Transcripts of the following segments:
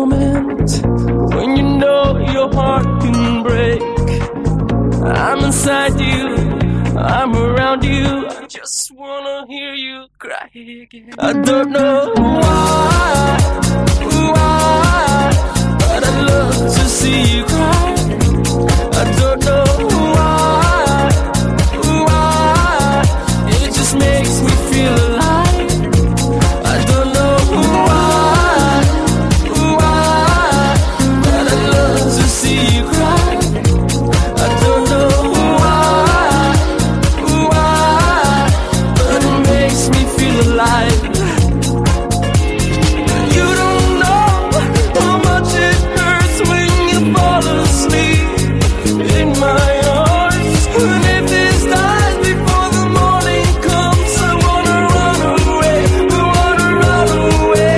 moment when you know your heart can break. I'm inside you, I'm around you. I just wanna hear you cry again. I don't know why, but I love to see you cry. I don't know why, it just makes me feel alive. I don't know why, but I love to see you cry. I don't know why, but it makes me feel alive. You don't know how much it hurts when you fall asleep in my arms. And if this dies before the morning comes, I wanna run away, I wanna run away.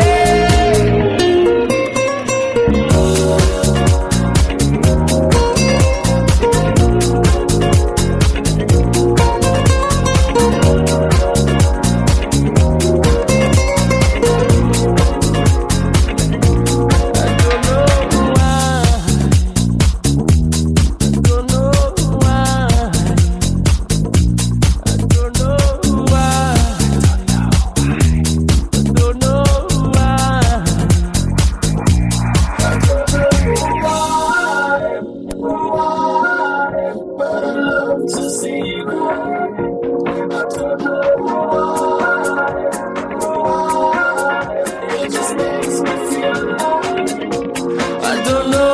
I don't know why, don't know why, I don't know why, don't know why, but I love to see you cry. I don't know why, it just makes me feel alive. I don't know